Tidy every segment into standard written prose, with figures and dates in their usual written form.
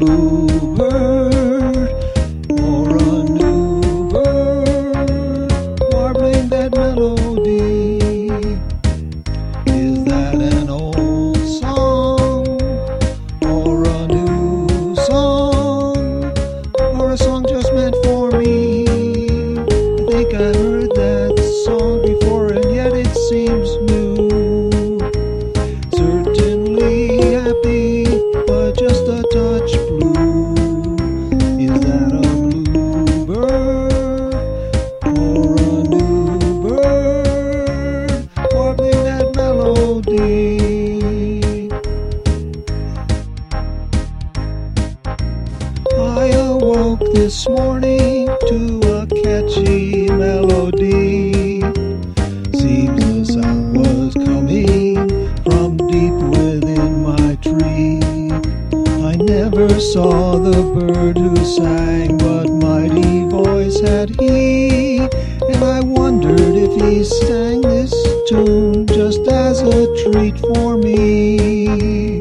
bluebird or a new bird warbling that melody? Is that an old song or a new song or a song just meant for me? I think I heard that song before and yet it seems new. Certainly happy, but just a touch blue. Is that a bluebird or a new bird warbling that melody? I awoke this morning to a catchy melody. Seems the sound was coming from deep within my tree. I never saw the bird who sang, but mighty voice had he, and I wondered if he sang this tune just as a treat for me.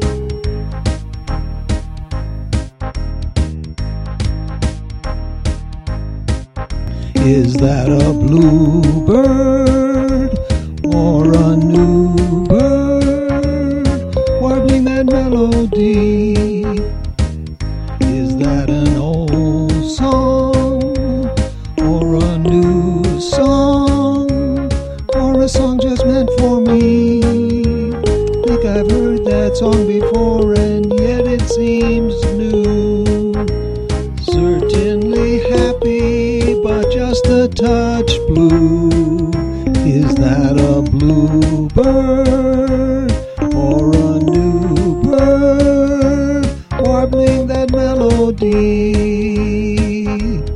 Is that a bluebird or a new bird warbling that melody? Is that an old song or a new song or a song just meant for me? I think I've heard that song before and yet it seems new. Certainly happy, but just a touch blue. Is that a bluebird or a new bird warbling that melody?